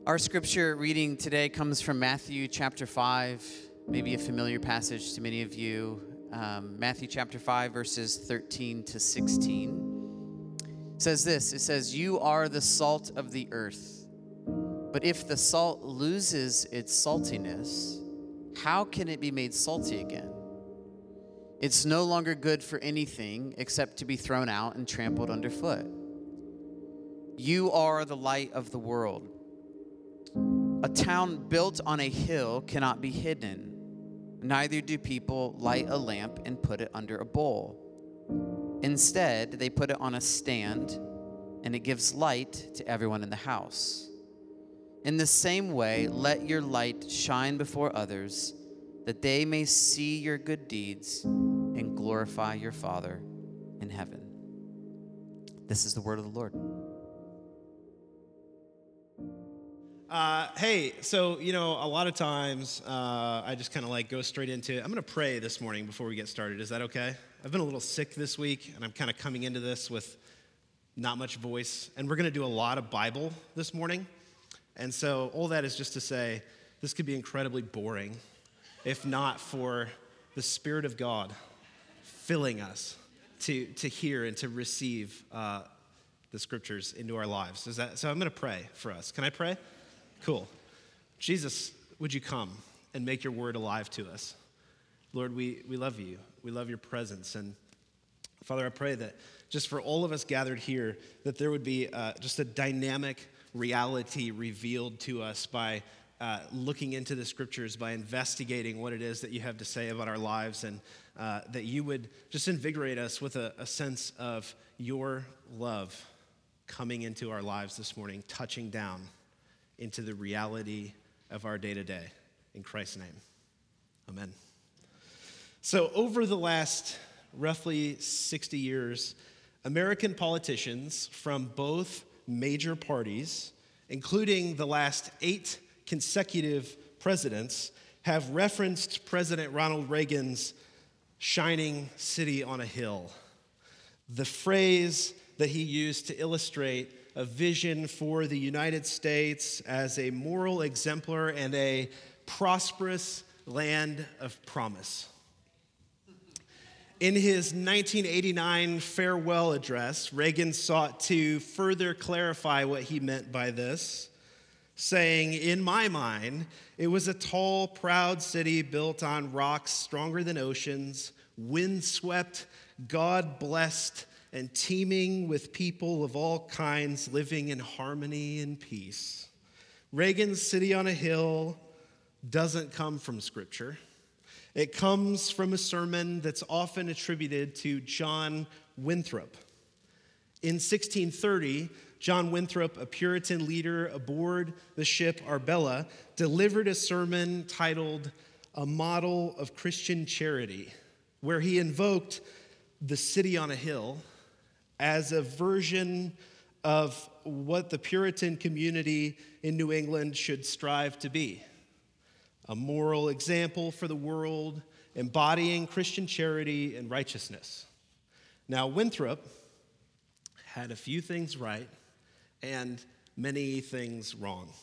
Our scripture reading today comes from Matthew chapter 5, maybe a familiar passage to many of you. Matthew chapter 5, verses 13 to 16. It says this, it says, "You are the salt of the earth, but if the salt loses its saltiness, how can it be made salty again? It's no longer good for anything except to be thrown out and trampled underfoot. You are the light of the world. A town built on a hill cannot be hidden. Neither do people light a lamp and put it under a bowl. Instead, they put it on a stand, and it gives light to everyone in the house. In the same way, let your light shine before others, that they may see your good deeds and glorify your Father in heaven." This is the word of the Lord. So, a lot of times I just kind of go straight into it. I'm going to pray this morning before we get started. Is that okay? I've been a little sick this week, and I'm kind of coming into this with not much voice. And we're going to do a lot of Bible this morning. And so all that is just to say this could be incredibly boring if not for the Spirit of God filling us to hear and to receive the Scriptures into our lives. So I'm going to pray for us. Can I pray? Cool. Jesus, would you come and make your word alive to us? Lord, we love you. We love your presence. And Father, I pray that just for all of us gathered here, that there would be just a dynamic reality revealed to us by looking into the Scriptures, by investigating what it is that you have to say about our lives, and that you would just invigorate us with a sense of your love coming into our lives this morning, touching down into the reality of our day-to-day. In Christ's name, amen. So over the last roughly 60 years, American politicians from both major parties, including the last 8 consecutive presidents, have referenced President Ronald Reagan's shining city on a hill, the phrase that he used to illustrate a vision for the United States as a moral exemplar and a prosperous land of promise. In his 1989 farewell address, Reagan sought to further clarify what he meant by this, saying, "In my mind, it was a tall, proud city built on rocks stronger than oceans, windswept, God-blessed, and teeming with people of all kinds living in harmony and peace." Reagan's city on a hill doesn't come from Scripture. It comes from a sermon that's often attributed to John Winthrop. In 1630, John Winthrop, a Puritan leader aboard the ship Arbella, delivered a sermon titled "A Model of Christian Charity," where he invoked the city on a hill as a version of what the Puritan community in New England should strive to be. A moral example for the world, embodying Christian charity and righteousness. Now, Winthrop had a few things right and many things wrong.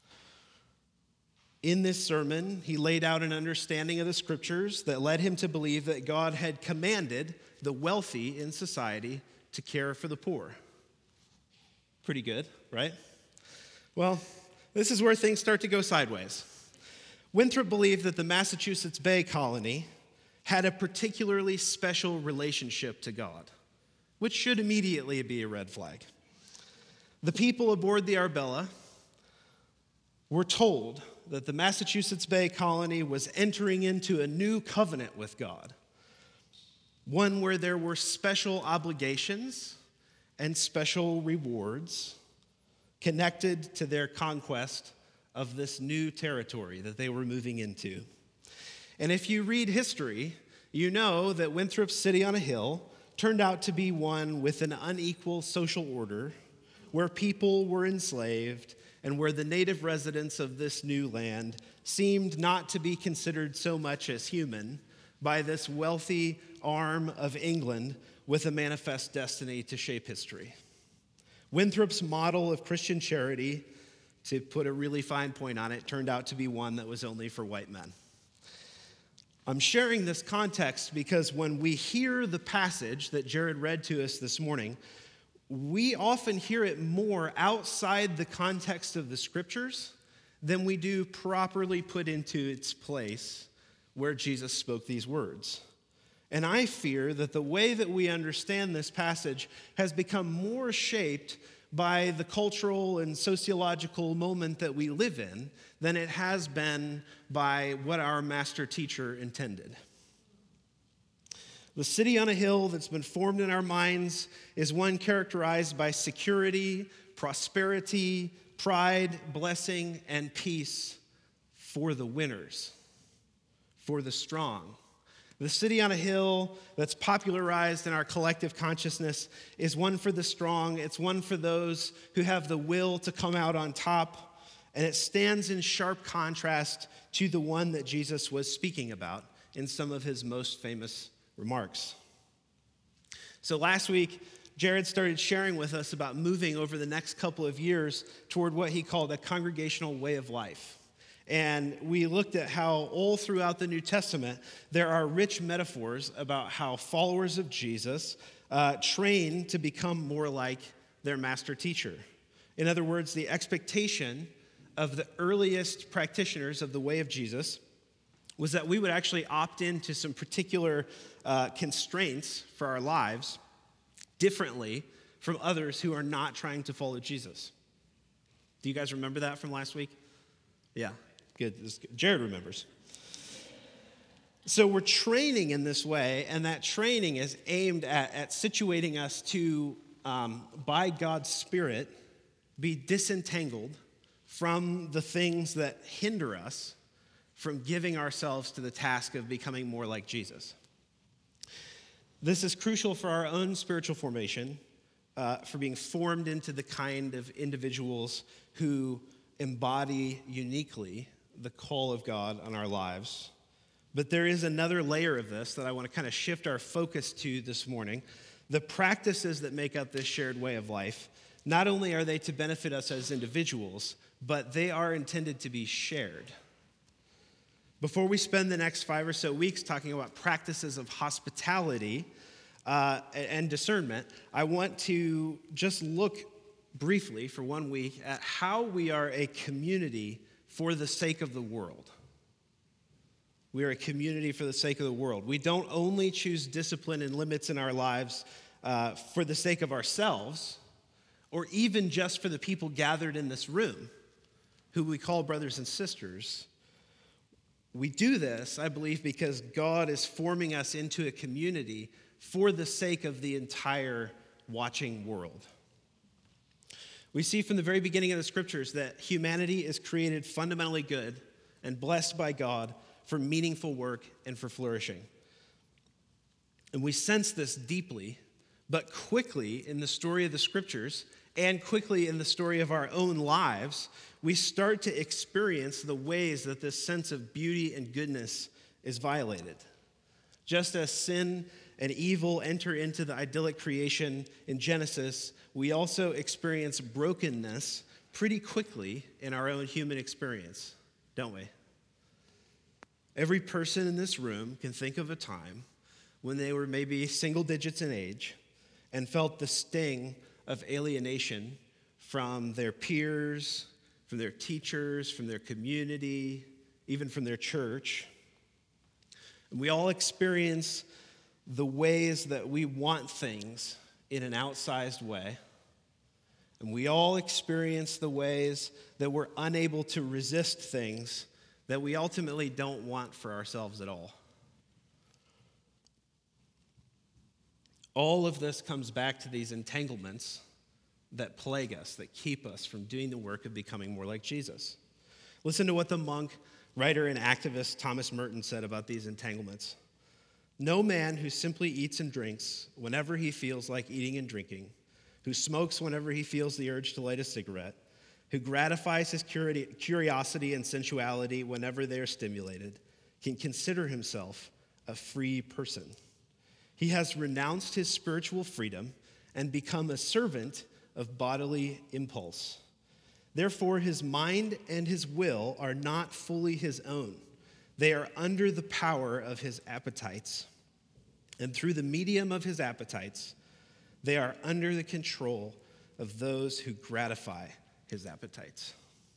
In this sermon, he laid out an understanding of the Scriptures that led him to believe that God had commanded the wealthy in society to care for the poor. Pretty good, right? Well, this is where things start to go sideways. Winthrop believed that the Massachusetts Bay Colony had a particularly special relationship to God, which should immediately be a red flag. The people aboard the Arbella were told that the Massachusetts Bay Colony was entering into a new covenant with God, one where there were special obligations and special rewards connected to their conquest of this new territory that they were moving into. And if you read history, you know that Winthrop's city on a hill turned out to be one with an unequal social order, where people were enslaved and where the native residents of this new land seemed not to be considered so much as human by this wealthy arm of England with a manifest destiny to shape history. Winthrop's model of Christian charity to put a really fine point on it, turned out to be one that was only for white men. I'm sharing this context because when we hear the passage that Jared read to us this morning, we often hear it more outside the context of the scriptures than we do properly put into its place where Jesus spoke these words. And I fear that the way that we understand this passage has become more shaped by the cultural and sociological moment that we live in than it has been by what our master teacher intended. The city on a hill that's been formed in our minds is one characterized by security, prosperity, pride, blessing, and peace for the winners, for the strong. The city on a hill that's popularized in our collective consciousness is one for the strong. It's one for those who have the will to come out on top. And it stands in sharp contrast to the one that Jesus was speaking about in some of his most famous remarks. So last week, Jared started sharing with us about moving over the next couple of years toward what he called a congregational way of life. And we looked at how all throughout the New Testament, there are rich metaphors about how followers of Jesus train to become more like their master teacher. In other words, the expectation of the earliest practitioners of the way of Jesus was that we would actually opt into some particular constraints for our lives differently from others who are not trying to follow Jesus. Do you guys remember that from last week? Yeah. Good. Jared remembers. So we're training in this way, and that training is aimed at situating us to, by God's Spirit, be disentangled from the things that hinder us from giving ourselves to the task of becoming more like Jesus. This is crucial for our own spiritual formation, for being formed into the kind of individuals who embody uniquely the call of God on our lives. But there is another layer of this that I want to kind of shift our focus to this morning. The practices that make up this shared way of life, not only are they to benefit us as individuals, but they are intended to be shared. Before we spend the next 5 or so weeks talking about practices of hospitality and discernment, I want to just look briefly for 1 week at how we are a community for the sake of the world. We are a community for the sake of the world. We don't only choose discipline and limits in our lives for the sake of ourselves, or even just for the people gathered in this room, who we call brothers and sisters. We do this, I believe, because God is forming us into a community for the sake of the entire watching world. We see from the very beginning of the scriptures that humanity is created fundamentally good and blessed by God for meaningful work and for flourishing. And we sense this deeply, but quickly in the story of the scriptures and quickly in the story of our own lives, we start to experience the ways that this sense of beauty and goodness is violated. Just as sin and evil enter into the idyllic creation in Genesis, we also experience brokenness pretty quickly in our own human experience, don't we? Every person in this room can think of a time when they were maybe single digits in age and felt the sting of alienation from their peers, from their teachers, from their community, even from their church. And we all experience the ways that we want things in an outsized way. And we all experience the ways that we're unable to resist things that we ultimately don't want for ourselves at all. All of this comes back to these entanglements that plague us, that keep us from doing the work of becoming more like Jesus. Listen to what the monk, writer, and activist Thomas Merton said about these entanglements. No man who simply eats and drinks whenever he feels like eating and drinking, who smokes whenever he feels the urge to light a cigarette, who gratifies his curiosity and sensuality whenever they are stimulated, can consider himself a free person. He has renounced his spiritual freedom and become a servant of bodily impulse. Therefore, his mind and his will are not fully his own. They are under the power of his appetites. And through the medium of his appetites, they are under the control of those who gratify his appetites.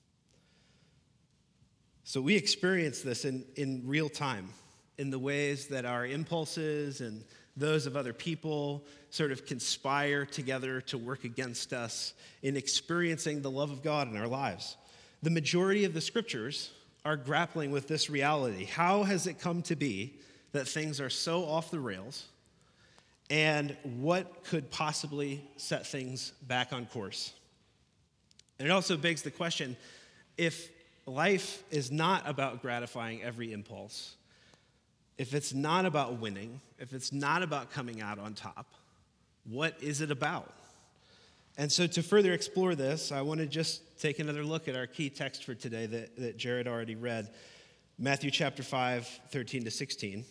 So we experience this in real time, in the ways that our impulses and those of other people sort of conspire together to work against us in experiencing the love of God in our lives. The majority of the scriptures are grappling with this reality. How has it come to be that things are so off the rails? And what could possibly set things back on course? And it also begs the question, if life is not about gratifying every impulse, if it's not about winning, if it's not about coming out on top, what is it about? And so to further explore this, I want to just take another look at our key text for today that Jared already read, Matthew chapter 5, 13 to 16.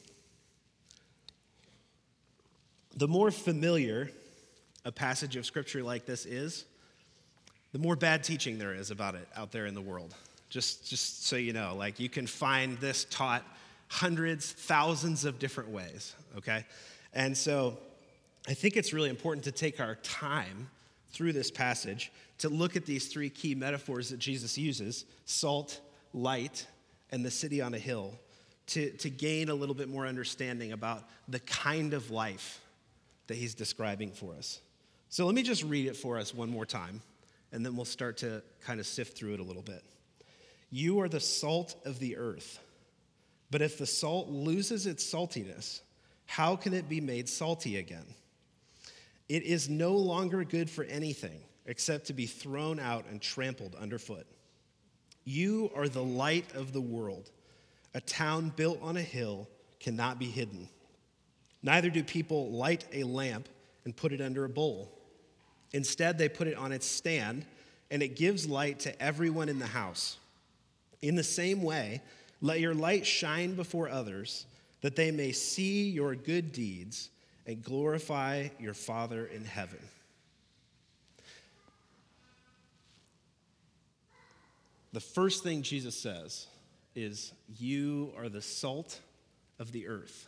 The more familiar a passage of scripture like this is, the more bad teaching there is about it out there in the world. Just so you know, like you can find this taught hundreds, thousands of different ways, okay? And so I think it's really important to take our time through this passage to look at these three key metaphors that Jesus uses, salt, light, and the city on a hill, to gain a little bit more understanding about the kind of life that he's describing for us. So let me just read it for us one more time, and then we'll start to kind of sift through it a little bit. You are the salt of the earth. But if the salt loses its saltiness, how can it be made salty again? It is no longer good for anything except to be thrown out and trampled underfoot. You are the light of the world. A town built on a hill cannot be hidden. Neither do people light a lamp and put it under a bowl. Instead, they put it on its stand, and it gives light to everyone in the house. In the same way, let your light shine before others, that they may see your good deeds and glorify your Father in heaven. The first thing Jesus says is, you are the salt of the earth.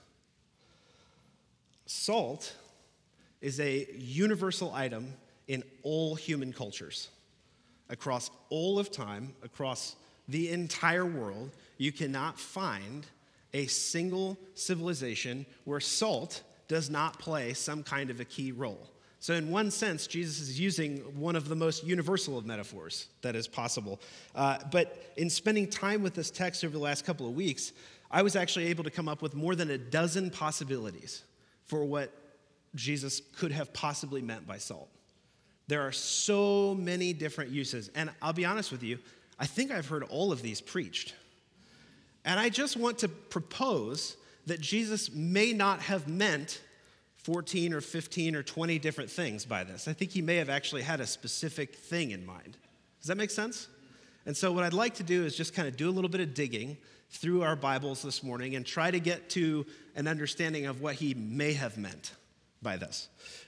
Salt is a universal item in all human cultures. Across all of time, across the entire world, you cannot find a single civilization where salt does not play some kind of a key role. So in one sense, Jesus is using one of the most universal of metaphors that is possible. But in spending time with this text over the last couple of weeks, I was actually able to come up with more than a dozen possibilities for what Jesus could have possibly meant by salt. There are so many different uses. And I'll be honest with you, I think I've heard all of these preached. And I just want to propose that Jesus may not have meant 14 or 15 or 20 different things by this. I think he may have actually had a specific thing in mind. Does that make sense? And so what I'd like to do is just kind of do a little bit of digging through our Bibles this morning and try to get to an understanding of what he may have meant by this.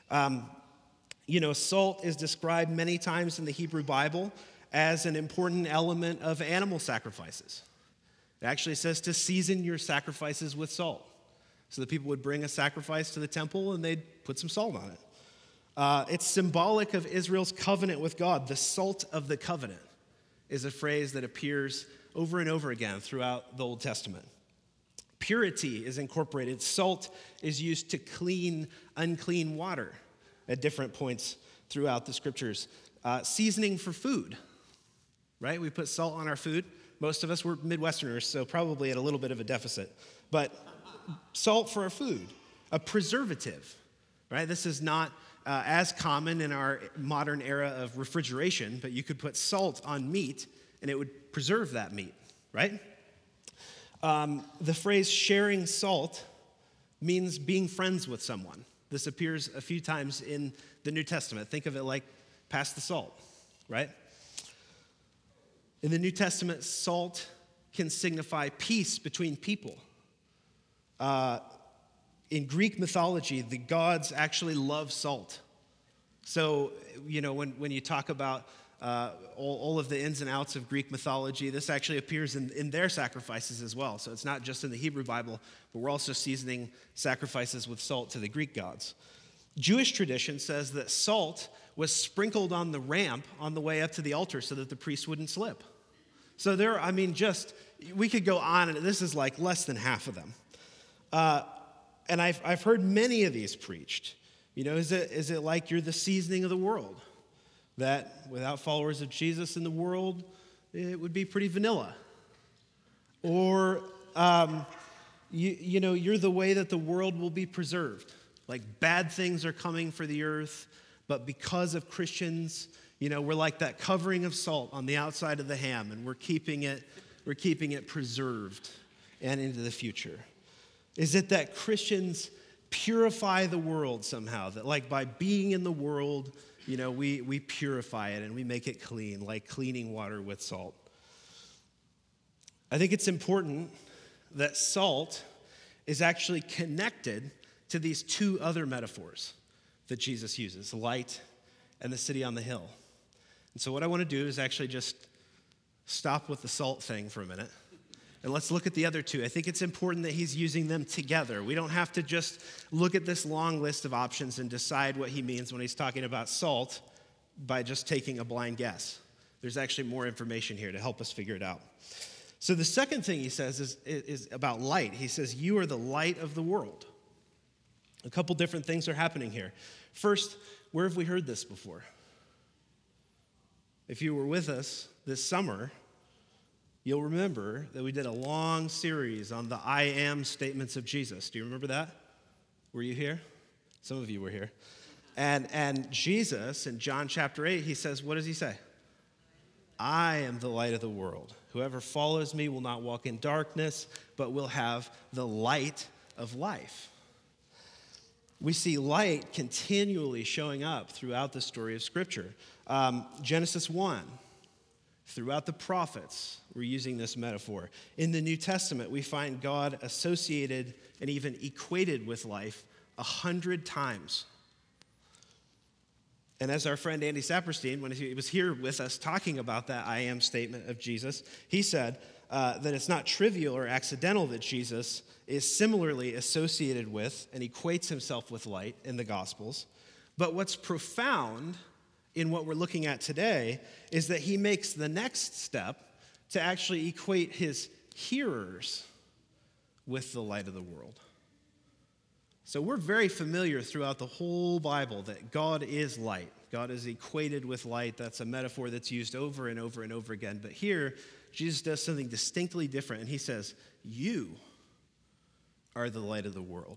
Salt is described many times in the Hebrew Bible as an important element of animal sacrifices. It actually says to season your sacrifices with salt. So the people would bring a sacrifice to the temple and they'd put some salt on it. It's symbolic of Israel's covenant with God. The salt of the covenant is a phrase that appears over and over again throughout the Old Testament. Purity is incorporated. Salt is used to clean unclean water at different points throughout the scriptures. Seasoning for food, right? We put salt on our food. Most of us were Midwesterners, so probably at a little bit of a deficit. But salt for our food, a preservative, right? This is not as common in our modern era of refrigeration, but you could put salt on meat and it would preserve that meat, right? The phrase sharing salt means being friends with someone. This appears a few times in the New Testament. Think of it like pass the salt, right? In the New Testament, salt can signify peace between people. In Greek mythology, the gods actually love salt. So, when you talk about all of the ins and outs of Greek mythology. This actually appears in their sacrifices as well. So it's not just in the Hebrew Bible, but we're also seasoning sacrifices with salt to the Greek gods. Jewish tradition says that salt was sprinkled on the ramp on the way up to the altar so that the priest wouldn't slip. So we could go on, and this is like less than half of them. And I've heard many of these preached. Is it like you're the seasoning of the world? That without followers of Jesus in the world, it would be pretty vanilla. Or, you're the way that the world will be preserved. Like bad things are coming for the earth, but because of Christians, we're like that covering of salt on the outside of the ham, and we're keeping it preserved and into the future. Is it that Christians purify the world somehow? That like by being in the world, we purify it and we make it clean, like cleaning water with salt. I think it's important that salt is actually connected to these two other metaphors that Jesus uses, light and the city on the hill. And so what I want to do is actually just stop with the salt thing for a minute, and let's look at the other two. I think it's important that he's using them together. We don't have to just look at this long list of options and decide what he means when he's talking about salt by just taking a blind guess. There's actually more information here to help us figure it out. So the second thing he says is about light. He says, you are the light of the world. A couple different things are happening here. First, where have we heard this before? If you were with us this summer, you'll remember that we did a long series on the I am statements of Jesus. Do you remember that? Were you here? Some of you were here. And Jesus, in John chapter 8, he says, what does he say? I am the light of the world. Whoever follows me will not walk in darkness, but will have the light of life. We see light continually showing up throughout the story of Scripture. Genesis 1, throughout the prophets, we're using this metaphor. In the New Testament, we find God associated and even equated with life 100 times. And as our friend Andy Saperstein, when he was here with us talking about that I am statement of Jesus, he said that it's not trivial or accidental that Jesus is similarly associated with and equates himself with light in the Gospels. But what's profound in what we're looking at today is that he makes the next step to actually equate his hearers with the light of the world. So we're very familiar throughout the whole Bible that God is light. God is equated with light. That's a metaphor that's used over and over and over again. But here, Jesus does something distinctly different, and he says, you are the light of the world.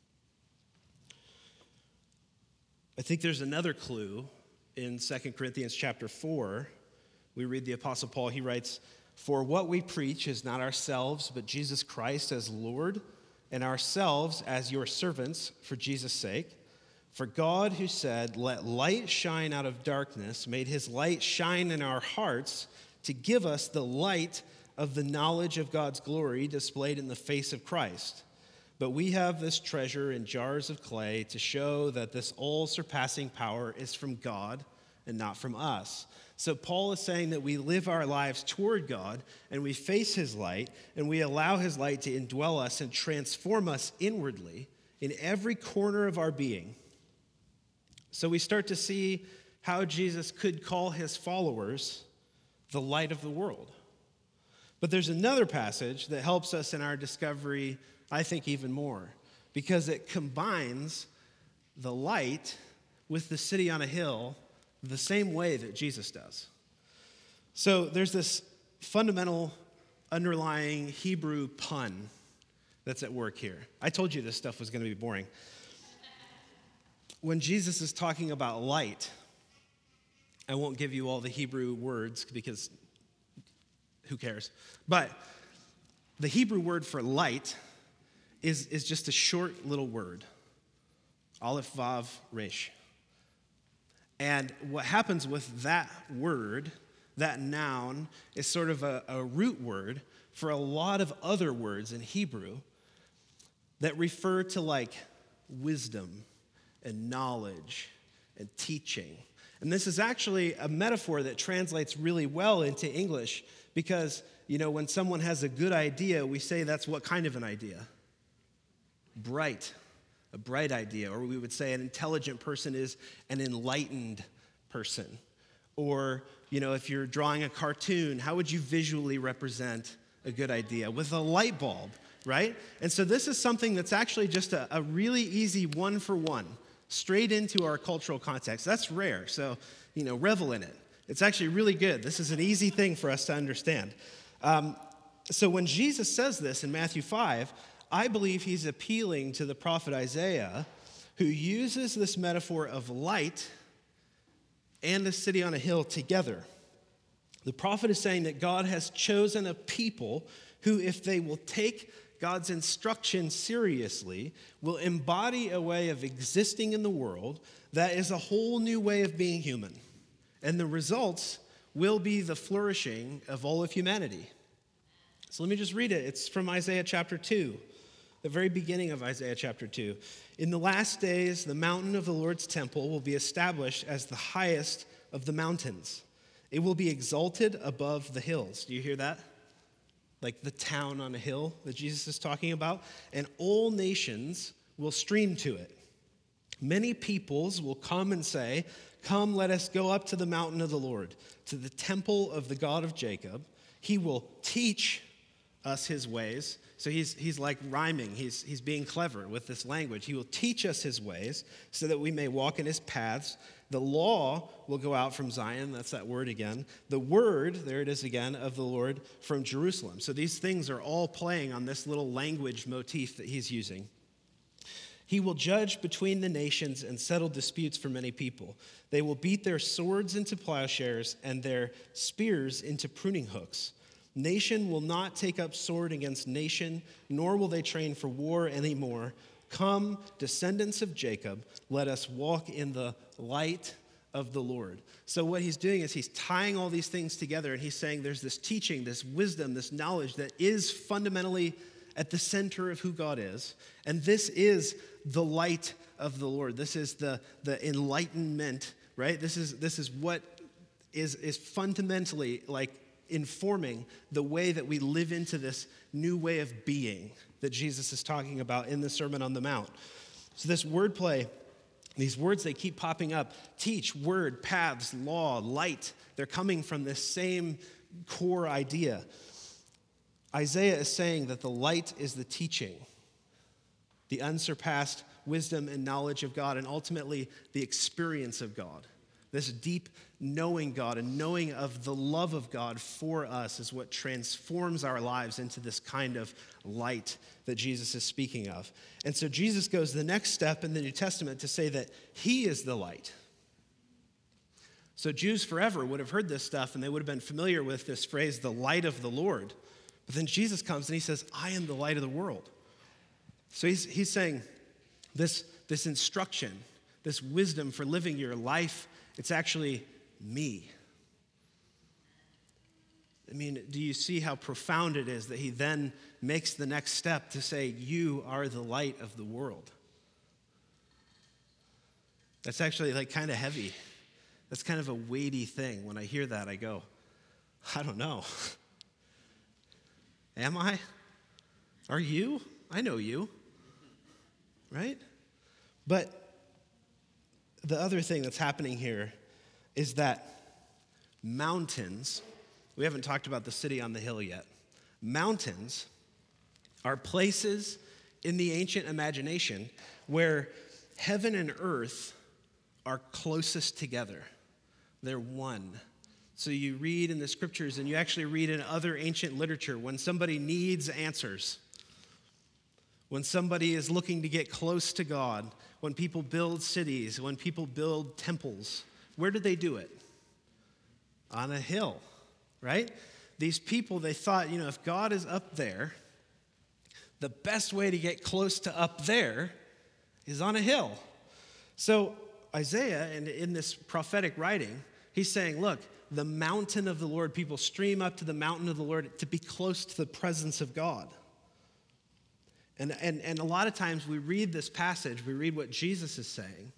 I think there's another clue in 2 Corinthians chapter 4. We read the Apostle Paul, he writes, for what we preach is not ourselves, but Jesus Christ as Lord, and ourselves as your servants for Jesus' sake. For God, who said, let light shine out of darkness, made his light shine in our hearts to give us the light of the knowledge of God's glory displayed in the face of Christ. But we have this treasure in jars of clay to show that this all-surpassing power is from God and not from us. So Paul is saying that we live our lives toward God, and we face his light, and we allow his light to indwell us and transform us inwardly in every corner of our being. So we start to see how Jesus could call his followers the light of the world. But there's another passage that helps us in our discovery, I think, even more, because it combines the light with the city on a hill the same way that Jesus does. So there's this fundamental underlying Hebrew pun that's at work here. I told you this stuff was going to be boring. When Jesus is talking about light, I won't give you all the Hebrew words because who cares? But the Hebrew word for light is just a short little word, Aleph, Vav, Resh. And what happens with that word, that noun, is sort of a root word for a lot of other words in Hebrew that refer to like wisdom and knowledge and teaching. And this is actually a metaphor that translates really well into English because, when someone has a good idea, we say that's what kind of an idea? Bright, a bright idea. Or we would say an intelligent person is an enlightened person. Or, if you're drawing a cartoon, how would you visually represent a good idea? With a light bulb, right? And so this is something that's actually just a really easy one-for-one, straight into our cultural context. That's rare, so, revel in it. It's actually really good. This is an easy thing for us to understand. So when Jesus says this in Matthew 5, I believe he's appealing to the prophet Isaiah, who uses this metaphor of light and the city on a hill together. The prophet is saying that God has chosen a people who, if they will take God's instruction seriously, will embody a way of existing in the world that is a whole new way of being human. And the results will be the flourishing of all of humanity. So let me just read it. It's from Isaiah chapter 2, the very beginning of Isaiah chapter 2. In the last days, the mountain of the Lord's temple will be established as the highest of the mountains. It will be exalted above the hills. Do you hear that? Like the town on a hill that Jesus is talking about. And all nations will stream to it. Many peoples will come and say, "Come, let us go up to the mountain of the Lord, to the temple of the God of Jacob. He will teach us his ways." So he's like rhyming. He's being clever with this language. He will teach us his ways so that we may walk in his paths. The law will go out from Zion. That's that word again. The word, there it is again, of the Lord from Jerusalem. So these things are all playing on this little language motif that he's using. He will judge between the nations and settle disputes for many people. They will beat their swords into plowshares and their spears into pruning hooks. Nation will not take up sword against nation, nor will they train for war anymore. Come, descendants of Jacob, let us walk in the light of the Lord. So what he's doing is he's tying all these things together, and he's saying there's this teaching, this wisdom, this knowledge that is fundamentally at the center of who God is. And this is the light of the Lord. This is the enlightenment, right? This is what is fundamentally like informing the way that we live into this new way of being that Jesus is talking about in the Sermon on the Mount. So this wordplay, these words, they keep popping up. Teach, word, paths, law, light. They're coming from this same core idea. Isaiah is saying that the light is the teaching, the unsurpassed wisdom and knowledge of God, and ultimately the experience of God. This deep knowing God and knowing of the love of God for us is what transforms our lives into this kind of light that Jesus is speaking of. And so Jesus goes the next step in the New Testament to say that he is the light. So Jews forever would have heard this stuff and they would have been familiar with this phrase, the light of the Lord. But then Jesus comes and he says, I am the light of the world. So he's saying this instruction, this wisdom for living your life, it's actually me. I mean, do you see how profound it is that he then makes the next step to say, you are the light of the world? That's actually like kind of heavy. That's kind of a weighty thing. When I hear that, I go, I don't know. Am I? Are you? I know you. Right? But the other thing that's happening here is that mountains, we haven't talked about the city on the hill yet. Mountains are places in the ancient imagination where heaven and earth are closest together. They're one. So you read in the scriptures and you actually read in other ancient literature when somebody needs answers, when somebody is looking to get close to God, when people build cities, when people build temples, where do they do it? On a hill, right? These people, they thought, if God is up there, the best way to get close to up there is on a hill. So Isaiah, and in this prophetic writing, he's saying, look, the mountain of the Lord, people stream up to the mountain of the Lord to be close to the presence of God. And a lot of times we read this passage, we read what Jesus is saying,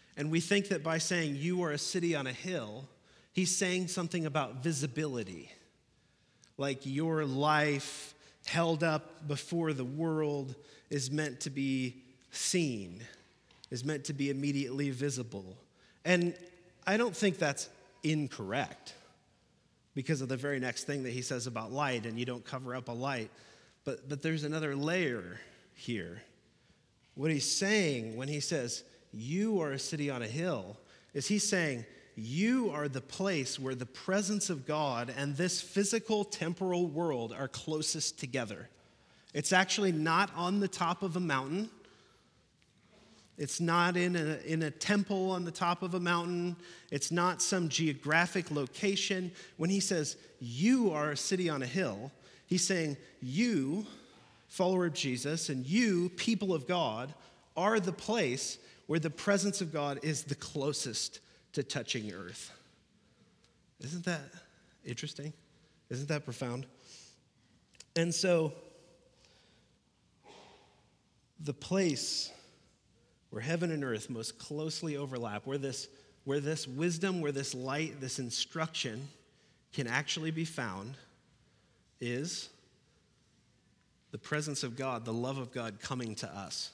And we think that by saying you are a city on a hill, he's saying something about visibility. Like your life held up before the world is meant to be seen, is meant to be immediately visible. And I don't think that's incorrect because of the very next thing that he says about light, and you don't cover up a light. But there's another layer here. What he's saying when he says, you are a city on a hill, is he's saying, you are the place where the presence of God and this physical temporal world are closest together. It's actually not on the top of a mountain. It's not in a temple on the top of a mountain. It's not some geographic location. When he says, you are a city on a hill, he's saying, you, follower of Jesus, and you, people of God, are the place where the presence of God is the closest to touching earth. Isn't that interesting? Isn't that profound? And so, the place where heaven and earth most closely overlap, where this wisdom, where this light, this instruction can actually be found, is the presence of God, the love of God coming to us.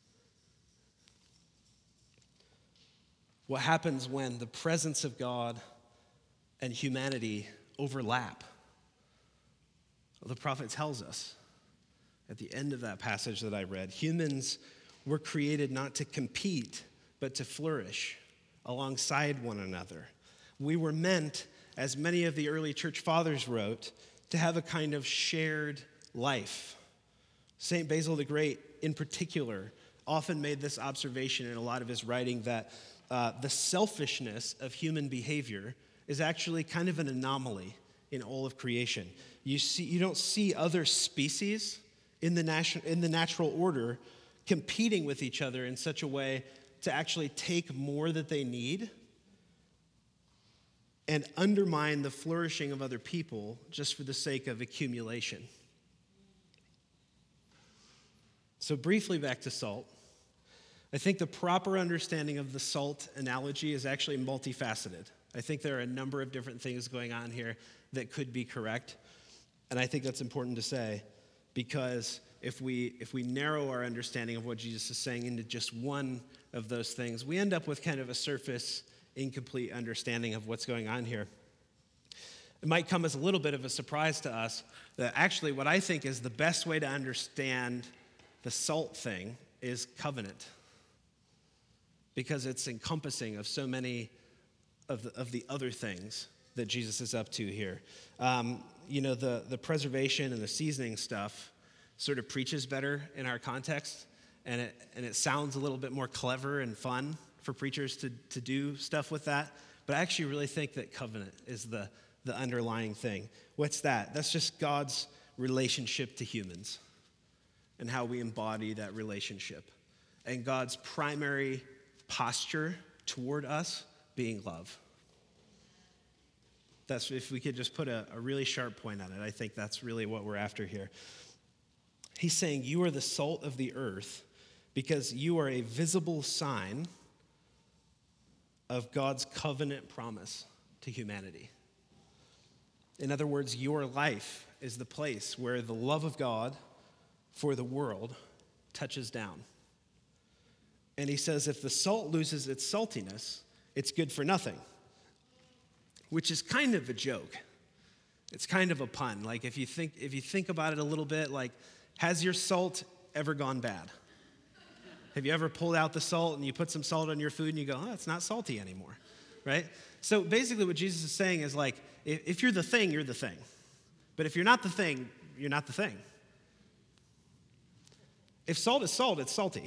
What happens when the presence of God and humanity overlap? Well, the prophet tells us at the end of that passage that I read, humans were created not to compete, but to flourish alongside one another. We were meant, as many of the early church fathers wrote, to have a kind of shared life. St. Basil the Great, in particular, often made this observation in a lot of his writing that the selfishness of human behavior is actually kind of an anomaly in all of creation. You don't see other species in the natural order competing with each other in such a way to actually take more that they need and undermine the flourishing of other people just for the sake of accumulation. So briefly back to salt. I think the proper understanding of the salt analogy is actually multifaceted. I think there are a number of different things going on here that could be correct. And I think that's important to say because if we narrow our understanding of what Jesus is saying into just one of those things, we end up with kind of a surface, incomplete understanding of what's going on here. It might come as a little bit of a surprise to us that actually what I think is the best way to understand the salt thing is covenant, because it's encompassing of so many of the other things that Jesus is up to here. The preservation and the seasoning stuff sort of preaches better in our context, and it sounds a little bit more clever and fun for preachers to do stuff with that. But I actually really think that covenant is the underlying thing. What's that? That's just God's relationship to humans and how we embody that relationship. And God's primary posture toward us being love. That's, if we could just put a really sharp point on it, I think that's really what we're after here. He's saying you are the salt of the earth because you are a visible sign of God's covenant promise to humanity. In other words, your life is the place where the love of God for the world touches down. And he says if the salt loses its saltiness, it's good for nothing, which is kind of a joke. It's kind of a pun. Like if you think about it a little bit, like, has your salt ever gone bad? Have you ever pulled out the salt and you put some salt on your food and you go, oh, it's not salty anymore, right? So basically what Jesus is saying is like, if you're the thing, you're the thing. But if you're not the thing, you're not the thing. If salt is salt, it's salty.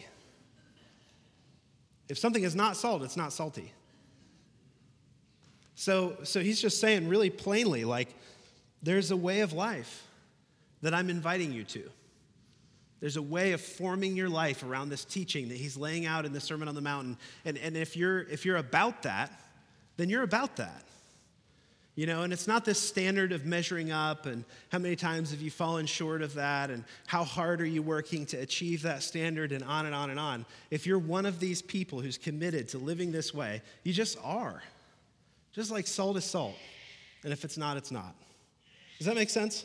If something is not salt, it's not salty. So he's just saying really plainly, like, there's a way of life that I'm inviting you to. There's a way of forming your life around this teaching that he's laying out in the Sermon on the Mountain. And if you're about that, then you're about that. And it's not this standard of measuring up and how many times have you fallen short of that and how hard are you working to achieve that standard and on and on and on. If you're one of these people who's committed to living this way, you just are. Just like salt is salt. And if it's not, it's not. Does that make sense?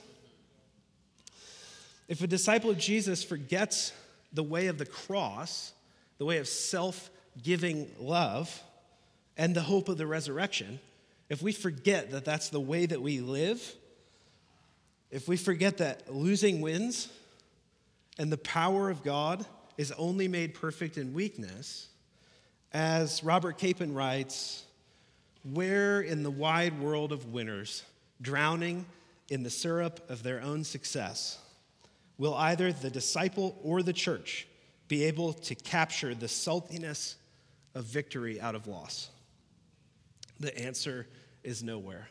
If a disciple of Jesus forgets the way of the cross, the way of self-giving love, and the hope of the resurrection, if we forget that that's the way that we live, if we forget that losing wins and the power of God is only made perfect in weakness, as Robert Capon writes, where in the wide world of winners, drowning in the syrup of their own success, will either the disciple or the church be able to capture the saltiness of victory out of loss? The answer is nowhere.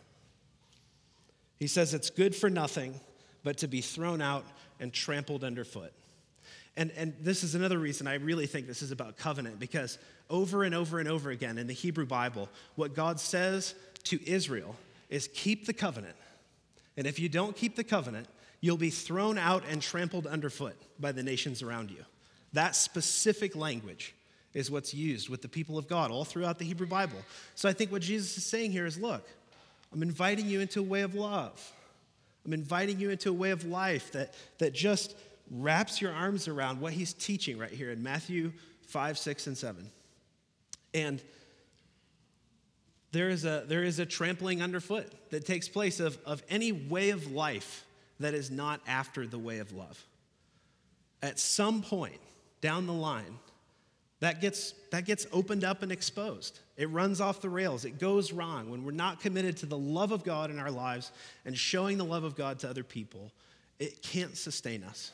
He says it's good for nothing but to be thrown out and trampled underfoot. And this is another reason I really think this is about covenant, because over and over and over again in the Hebrew Bible, what God says to Israel is keep the covenant. And if you don't keep the covenant, you'll be thrown out and trampled underfoot by the nations around you. That specific language is what's used with the people of God all throughout the Hebrew Bible. So I think what Jesus is saying here is, look, I'm inviting you into a way of love. I'm inviting you into a way of life that just wraps your arms around what he's teaching right here in Matthew 5, 6, and 7. And there is a trampling underfoot that takes place of any way of life that is not after the way of love. At some point down the line, that gets opened up and exposed. It runs off the rails. It goes wrong when we're not committed to the love of God in our lives and showing the love of God to other people. It can't sustain us.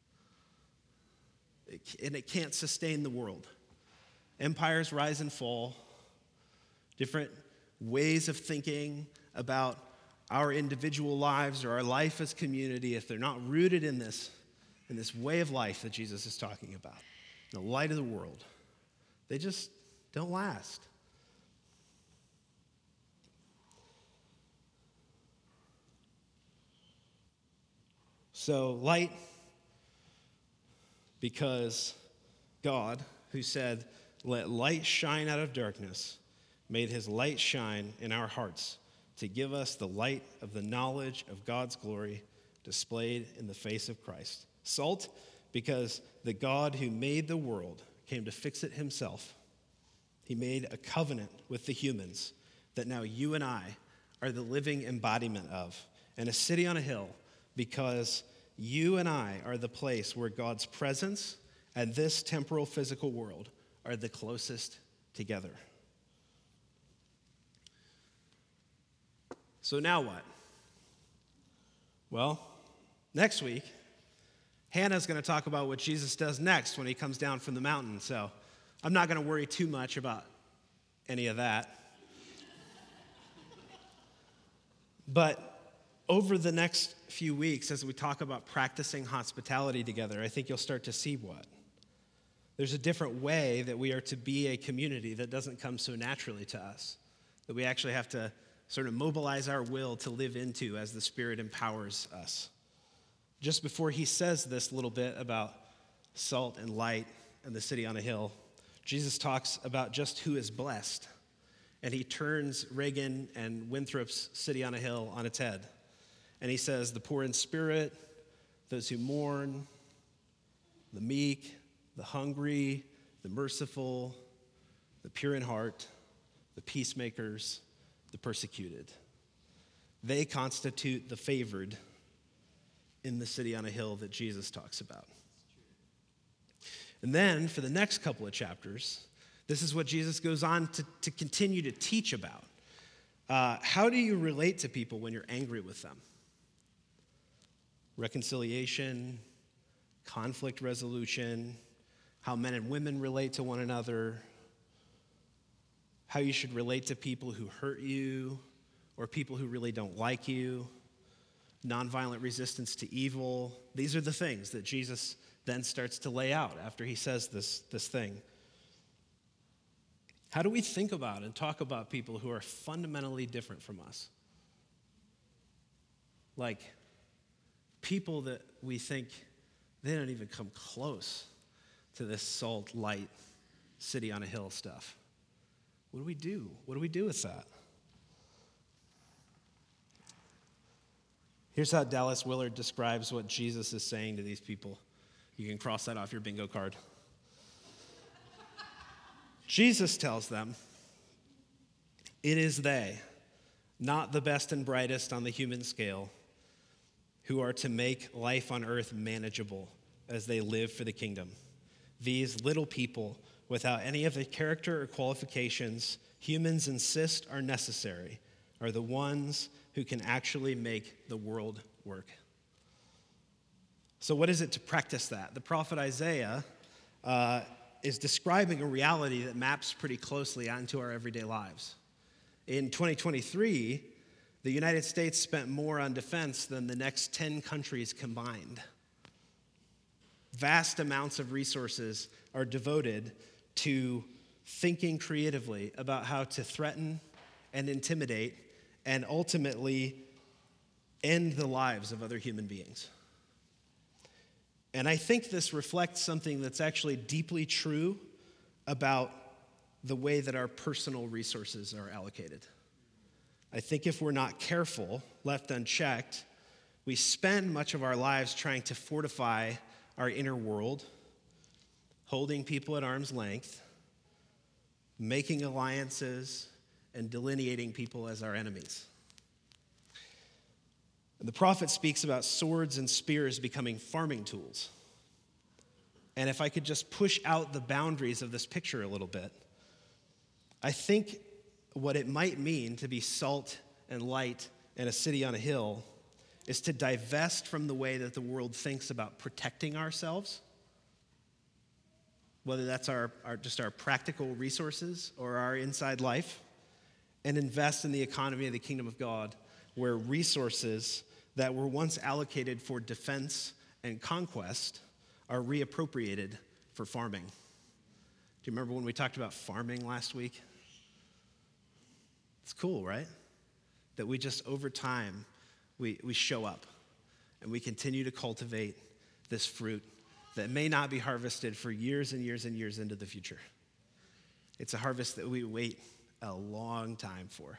And it can't sustain the world. Empires rise and fall. Different ways of thinking about our individual lives or our life as community, if they're not rooted in this way of life that Jesus is talking about, the light of the world, they just don't last. So light, because God, who said, "Let light shine out of darkness," made his light shine in our hearts to give us the light of the knowledge of God's glory displayed in the face of Christ. Salt, because the God who made the world came to fix it himself. He made a covenant with the humans that now you and I are the living embodiment of, and a city on a hill, because you and I are the place where God's presence and this temporal physical world are the closest together. So now what? Well, next week, Hannah's going to talk about what Jesus does next when he comes down from the mountain. So I'm not going to worry too much about any of that. But over the next few weeks, as we talk about practicing hospitality together, I think you'll start to see what. There's a different way that we are to be a community that doesn't come so naturally to us, that we actually have to sort of mobilize our will to live into as the Spirit empowers us. Just before he says this little bit about salt and light and the city on a hill, Jesus talks about just who is blessed. And he turns Reagan and Winthrop's city on a hill on its head. And he says, the poor in spirit, those who mourn, the meek, the hungry, the merciful, the pure in heart, the peacemakers, the persecuted. They constitute the favored in the city on a hill that Jesus talks about. And then for the next couple of chapters, this is what Jesus goes on to continue to teach about. How do you relate to people when you're angry with them? Reconciliation, conflict resolution, how men and women relate to one another, how you should relate to people who hurt you or people who really don't like you, nonviolent resistance to evil. These are the things that Jesus then starts to lay out after he says this thing. How do we think about and talk about people who are fundamentally different from us? like people that we think they don't even come close to this salt, light, city on a hill stuff. What do we do? What do we do with that? Here's how Dallas Willard describes what Jesus is saying to these people. You can cross that off your bingo card. Jesus tells them, "It is they, not the best and brightest on the human scale, who are to make life on earth manageable as they live for the kingdom. These little people, without any of the character or qualifications humans insist are necessary, are the ones who can actually make the world work." So what is it to practice that? The prophet Isaiah is describing a reality that maps pretty closely onto our everyday lives. In 2023, the United States spent more on defense than the next 10 countries combined. Vast amounts of resources are devoted to thinking creatively about how to threaten and intimidate and ultimately end the lives of other human beings. And I think this reflects something that's actually deeply true about the way that our personal resources are allocated. I think if we're not careful, left unchecked, we spend much of our lives trying to fortify our inner world, holding people at arm's length, making alliances, and delineating people as our enemies. And the prophet speaks about swords and spears becoming farming tools. And if I could just push out the boundaries of this picture a little bit, I think what it might mean to be salt and light in a city on a hill is to divest from the way that the world thinks about protecting ourselves, whether that's our practical resources or our inside life, and invest in the economy of the kingdom of God, where resources that were once allocated for defense and conquest are reappropriated for farming. Do you remember when we talked about farming last week? It's cool, right? That we just, over time, we show up and we continue to cultivate this fruit that may not be harvested for years and years and years into the future. It's a harvest that we wait a long time for.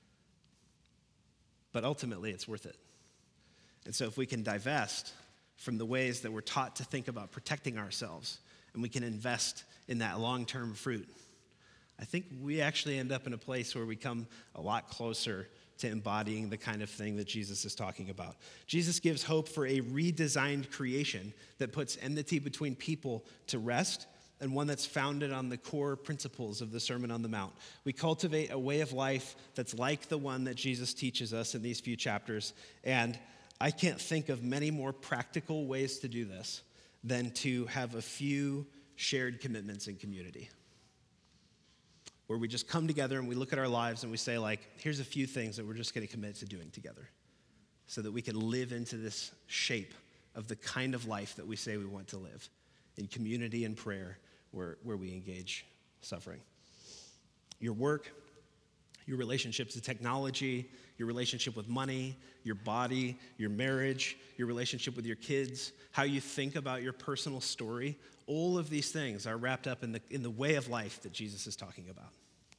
But ultimately, it's worth it. And so if we can divest from the ways that we're taught to think about protecting ourselves, and we can invest in that long-term fruit, I think we actually end up in a place where we come a lot closer to embodying the kind of thing that Jesus is talking about. Jesus gives hope for a redesigned creation that puts enmity between people to rest, and one that's founded on the core principles of the Sermon on the Mount. We cultivate a way of life that's like the one that Jesus teaches us in these few chapters, and I can't think of many more practical ways to do this than to have a few shared commitments in community, where we just come together and we look at our lives and we say, like, here's a few things that we're just going to commit to doing together so that we can live into this shape of the kind of life that we say we want to live in community and prayer, where we engage suffering. Your work, your relationships to technology, your relationship with money, your body, your marriage, your relationship with your kids, how you think about your personal story, all of these things are wrapped up in the way of life that Jesus is talking about.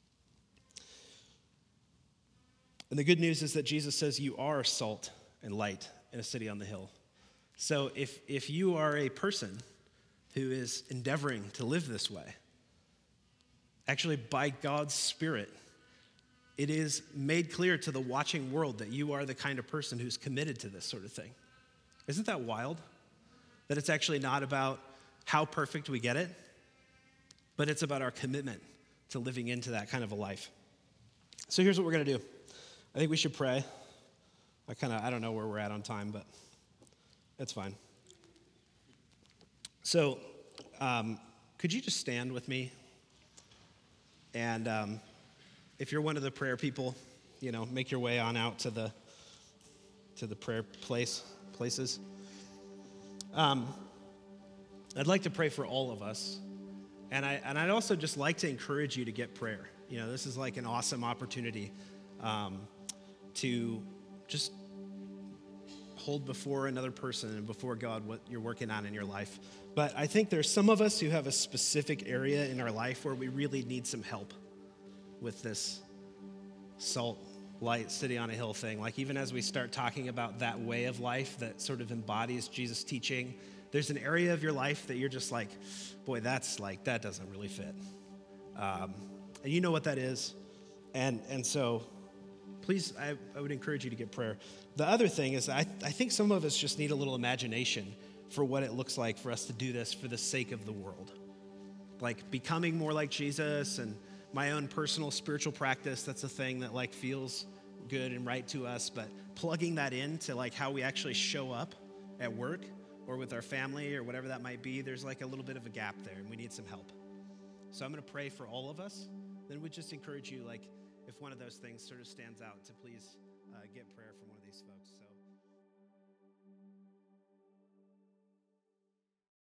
And the good news is that Jesus says you are salt and light in a city on the hill. So if you are a person who is endeavoring to live this way, actually by God's Spirit, it is made clear to the watching world that you are the kind of person who's committed to this sort of thing. Isn't that wild? That it's actually not about how perfect we get it, but it's about our commitment to living into that kind of a life. So here's what we're going to do. I think we should pray. I don't know where we're at on time, but it's fine. So could you just stand with me? And if you're one of the prayer people, make your way on out to the prayer places. I'd like to pray for all of us. And I'd also just like to encourage you to get prayer. This is like an awesome opportunity to just hold before another person and before God what you're working on in your life. But I think there's some of us who have a specific area in our life where we really need some help with this salt, light, city on a hill thing. Like even as we start talking about that way of life that sort of embodies Jesus' teaching, there's an area of your life that you're just like, boy, that doesn't really fit. And you know what that is. And so please, I would encourage you to get prayer. The other thing is I think some of us just need a little imagination for what it looks like for us to do this for the sake of the world. Like becoming more like Jesus and my own personal spiritual practice, that's a thing that like feels good and right to us, but plugging that into like how we actually show up at work or with our family or whatever that might be, there's like a little bit of a gap there and we need some help. So I'm going to pray for all of us. Then we just encourage you, like if one of those things sort of stands out, to please get prayer from